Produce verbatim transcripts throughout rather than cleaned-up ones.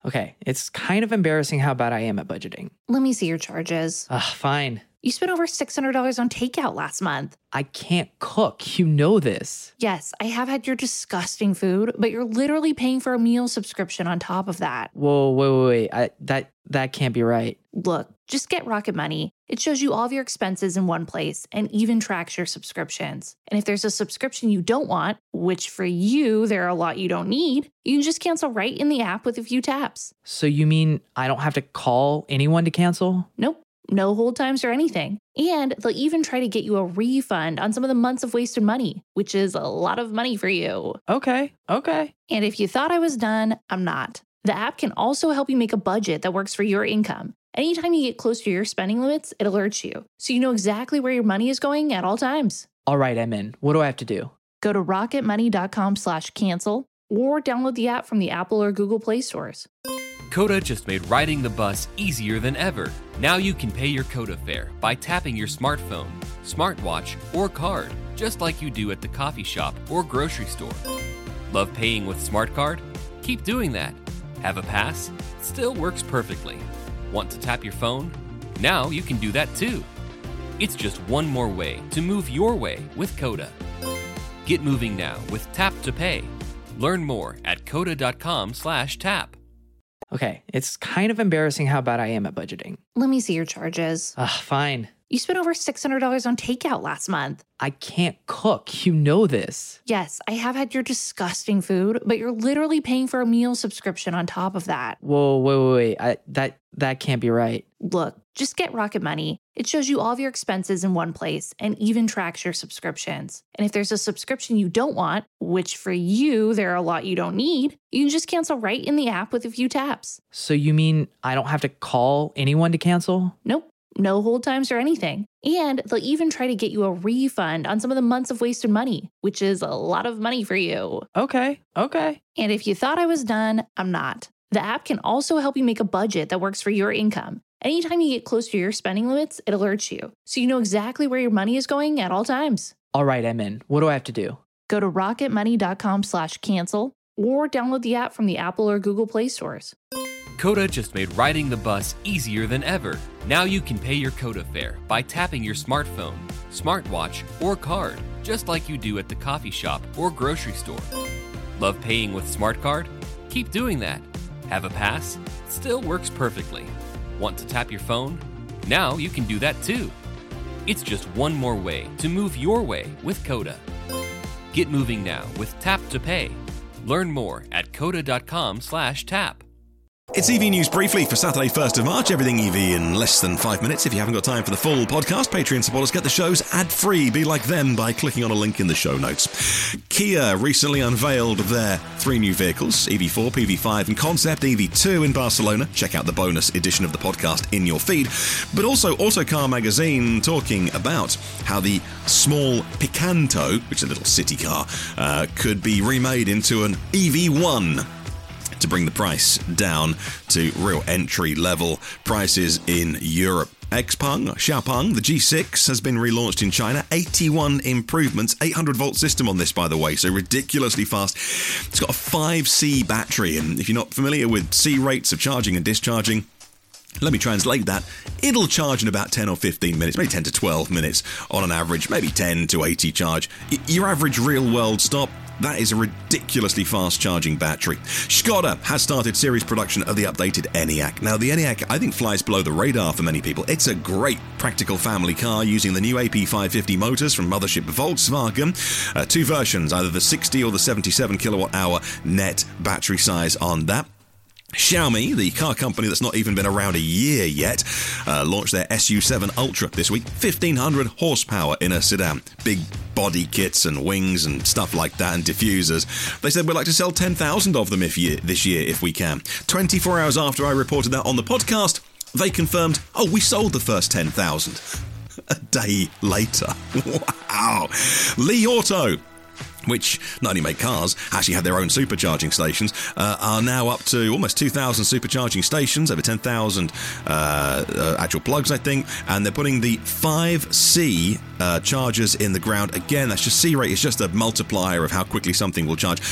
Okay, it's kind of embarrassing how bad I am at budgeting. Let me see your charges. Ugh, fine. You spent over six hundred dollars on takeout last month. I can't cook. You know this. Yes, I have had your disgusting food, but you're literally paying for a meal subscription on top of that. Whoa, wait, wait, wait. I, that, that can't be right. Look, just get Rocket Money. It shows you all of your expenses in one place and even tracks your subscriptions. And if there's a subscription you don't want, which for you, there are a lot you don't need, you can just cancel right in the app with a few taps. So you mean I don't have to call anyone to cancel? Nope. No hold times or anything. And they'll even try to get you a refund on some of the months of wasted money, which is a lot of money for you. Okay, okay. And if you thought I was done, I'm not. The app can also help you make a budget that works for your income. Anytime you get close to your spending limits, it alerts you, so you know exactly where your money is going at all times. All right, I'm in. What do I have to do? Go to rocketmoney.com slash cancel or download the app from the Apple or Google Play stores. Coda just made riding the bus easier than ever. Now you can pay your Coda fare by tapping your smartphone, smartwatch, or card, just like you do at the coffee shop or grocery store. Love paying with Smart Card? Keep doing that. Have a pass? Still works perfectly. Want to tap your phone? Now you can do that too. It's just one more way to move your way with Coda. Get moving now with Tap to Pay. Learn more at coda.com slash tap. Okay, it's kind of embarrassing how bad I am at budgeting. Let me see your charges. Ugh, fine. You spent over six hundred dollars on takeout last month. I can't cook. You know this. Yes, I have had your disgusting food, but you're literally paying for a meal subscription on top of that. Whoa, wait, wait, wait. I, that, that can't be right. Look, just get Rocket Money. It shows you all of your expenses in one place and even tracks your subscriptions. And if there's a subscription you don't want, which for you, there are a lot you don't need, you can just cancel right in the app with a few taps. So you mean I don't have to call anyone to cancel? Nope. No hold times or anything. And they'll even try to get you a refund on some of the months of wasted money, which is a lot of money for you. Okay, okay. And if you thought I was done, I'm not. The app can also help you make a budget that works for your income. Anytime you get close to your spending limits, it alerts you, so you know exactly where your money is going at all times. All right, I'm in. What do I have to do? Go to rocketmoney.com slash cancel or download the app from the Apple or Google Play stores. Coda just made riding the bus easier than ever. Now you can pay your Coda fare by tapping your smartphone, smartwatch, or card, just like you do at the coffee shop or grocery store. Love paying with Smart Card? Keep doing that. Have a pass? Still works perfectly. Want to tap your phone? Now you can do that too. It's just one more way to move your way with Coda. Get moving now with Tap to Pay. Learn more at coda.com slash tap. It's E V News Briefly for Saturday, first of March. Everything E V in less than five minutes. If you haven't got time for the full podcast, Patreon supporters get the shows ad-free. Be like them by clicking on a link in the show notes. Kia recently unveiled their three new vehicles, E V four, P V five and Concept E V two in Barcelona. Check out the bonus edition of the podcast in your feed. But also Autocar Magazine talking about how the small Picanto, which is a little city car, uh, could be remade into an E V one. To bring the price down to real entry-level prices in Europe. Xpeng, Xiaopeng, the G six has been relaunched in China. eighty-one improvements, eight hundred volt system on this, by the way, so ridiculously fast. It's got a five C battery, and if you're not familiar with C rates of charging and discharging, let me translate that. It'll charge in about ten or fifteen minutes, maybe ten to twelve minutes on an average, maybe ten to eighty charge. Y- your average real-world stop, that is a ridiculously fast-charging battery. Skoda has started series production of the updated Enyaq. Now, the Enyaq, I think, flies below the radar for many people. It's a great practical family car using the new A P five fifty motors from mothership Volkswagen. Uh, two versions, either the sixty or the seventy-seven kilowatt hour net battery size on that. Xiaomi, the car company that's not even been around a year yet, uh, launched their S U seven Ultra this week. fifteen hundred horsepower in a sedan. Big body kits and wings and stuff like that and diffusers. They said we'd like to sell ten thousand of them if year, this year if we can. twenty-four hours after I reported that on the podcast, they confirmed, oh, we sold the first ten thousand. A day later. Wow. Li Auto, which not only make cars, actually have their own supercharging stations, uh, are now up to almost two thousand supercharging stations, over ten thousand uh, uh, actual plugs, I think, and they're putting the five C uh, chargers in the ground. Again, that's just C rate, it's just a multiplier of how quickly something will charge.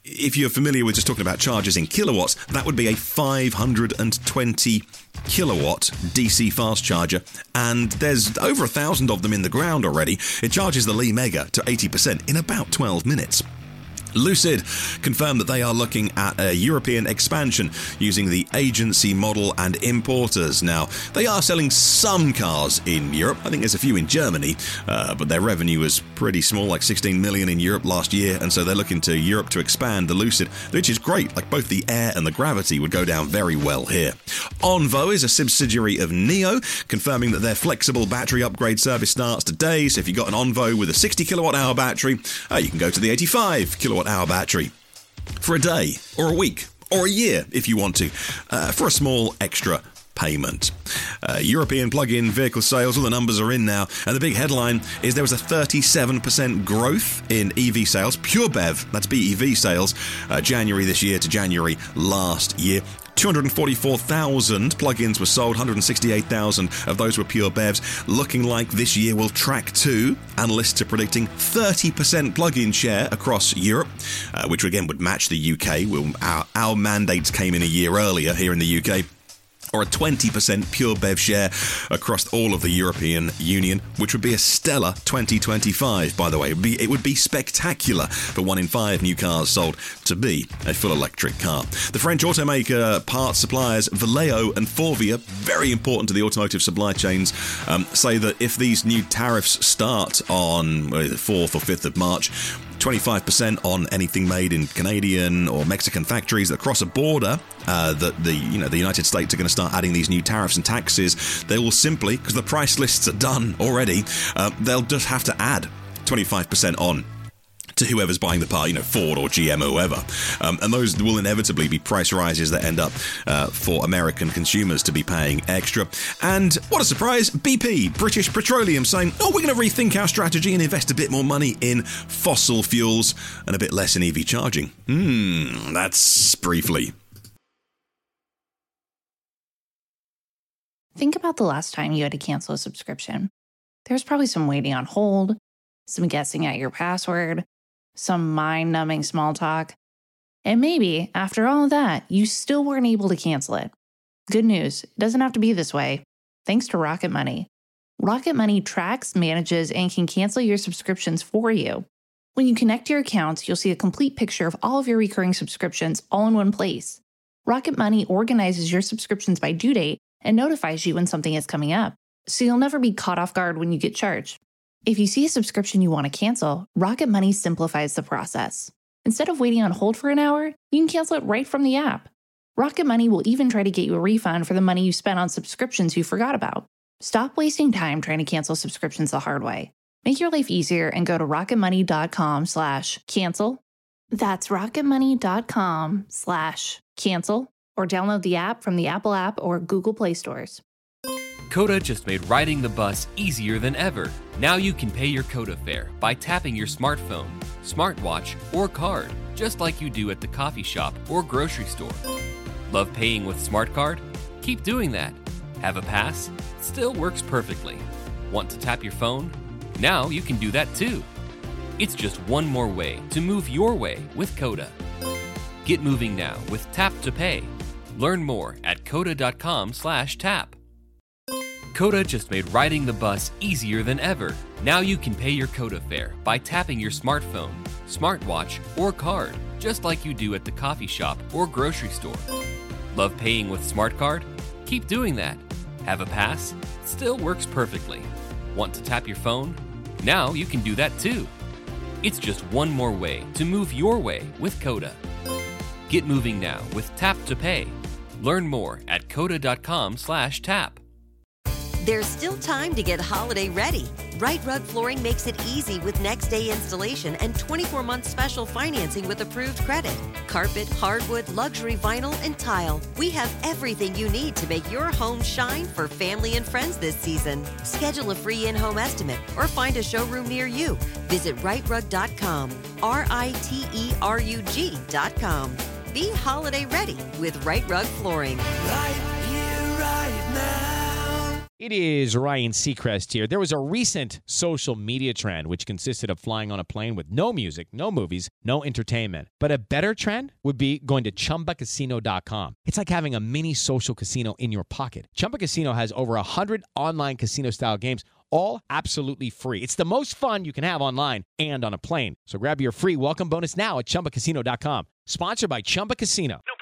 if you're familiar with just talking about chargers in kilowatts, that would be a five hundred twenty kilowatt D C fast charger, and there's over a thousand of them in the ground already. It charges the Li Mega to eighty percent in about twelve minutes. Lucid confirmed that they are looking at a European expansion using the agency model and importers. Now, they are selling some cars in Europe. I think there's a few in Germany, uh, but their revenue was pretty small, like sixteen million in Europe last year, and so they're looking to Europe to expand the Lucid, which is great. Like, both the Air and the Gravity would go down very well here. Onvo is a subsidiary of NIO, confirming that their flexible battery upgrade service starts today. So if you've got an Onvo with a sixty kilowatt hour battery, uh, you can go to the eighty-five kilowatt hour battery for a day or a week or a year if you want to, uh, for a small extra payment. Uh, European plug-in vehicle sales, all the numbers are in now, and the big headline is there was a thirty-seven percent growth in E V sales, pure B E V, that's B E V sales, uh, January this year to January last year. two hundred forty-four thousand plug-ins were sold, one hundred sixty-eight thousand of those were pure B E Vs. Looking like this year will track too. Analysts are predicting thirty percent plug-in share across Europe, uh, which again would match the U K. We'll, our, our mandates came in a year earlier here in the U K. Or a twenty percent pure B E V share across all of the European Union, which would be a stellar twenty twenty-five, by the way. It would be, it would be spectacular for one in five new cars sold to be a full electric car. The French automaker parts suppliers Valeo and Forvia, very important to the automotive supply chains, um, say that if these new tariffs start on uh, the fourth or fifth of March, twenty-five percent on anything made in Canadian or Mexican factories that cross a border, uh, that the you know the United States are going to start adding these new tariffs and taxes. They will simply, because the price lists are done already, uh, they'll just have to add twenty-five percent on to whoever's buying the part, you know, Ford or G M or whoever. Um, and those will inevitably be price rises that end up uh, for American consumers to be paying extra. And what a surprise, B P, British Petroleum, saying, oh, we're going to rethink our strategy and invest a bit more money in fossil fuels and a bit less in E V charging. Hmm, that's briefly. Think about the last time you had to cancel a subscription. There's probably some waiting on hold, some guessing at your password, some mind-numbing small talk. And maybe, after all of that, you still weren't able to cancel it. Good news, it doesn't have to be this way. Thanks to Rocket Money. Rocket Money tracks, manages, and can cancel your subscriptions for you. When you connect your accounts, you'll see a complete picture of all of your recurring subscriptions all in one place. Rocket Money organizes your subscriptions by due date and notifies you when something is coming up, so you'll never be caught off guard when you get charged. If you see a subscription you want to cancel, Rocket Money simplifies the process. Instead of waiting on hold for an hour, you can cancel it right from the app. Rocket Money will even try to get you a refund for the money you spent on subscriptions you forgot about. Stop wasting time trying to cancel subscriptions the hard way. Make your life easier and go to rocketmoney.com slash cancel. That's rocketmoney.com slash cancel, or download the app from the Apple App or Google Play stores. Coda just made riding the bus easier than ever. Now you can pay your Coda fare by tapping your smartphone, smartwatch, or card, just like you do at the coffee shop or grocery store. Love paying with Smart Card? Keep doing that. Have a pass? Still works perfectly. Want to tap your phone? Now you can do that too. It's just one more way to move your way with Coda. Get moving now with Tap to Pay. Learn more at coda.com slash tap. Coda just made riding the bus easier than ever. Now you can pay your Coda fare by tapping your smartphone, smartwatch, or card, just like you do at the coffee shop or grocery store. Love paying with Smart Card? Keep doing that. Have a pass? Still works perfectly. Want to tap your phone? Now you can do that too. It's just one more way to move your way with Coda. Get moving now with Tap to Pay. Learn more at coda.com slash tap. There's still time to get holiday ready. Right Rug Flooring makes it easy with next day installation and twenty-four month special financing with approved credit. Carpet, hardwood, luxury vinyl, and tile. We have everything you need to make your home shine for family and friends this season. Schedule a free in-home estimate or find a showroom near you. Visit right rug dot com, R I T E R U G dot com. Be holiday ready with Right Rug Flooring. Right here, right now. It is Ryan Seacrest here. There was a recent social media trend which consisted of flying on a plane with no music, no movies, no entertainment. But a better trend would be going to Chumba Casino dot com. It's like having a mini social casino in your pocket. Chumba Casino has over one hundred online casino-style games, all absolutely free. It's the most fun you can have online and on a plane. So grab your free welcome bonus now at Chumba Casino dot com. Sponsored by Chumba Casino. No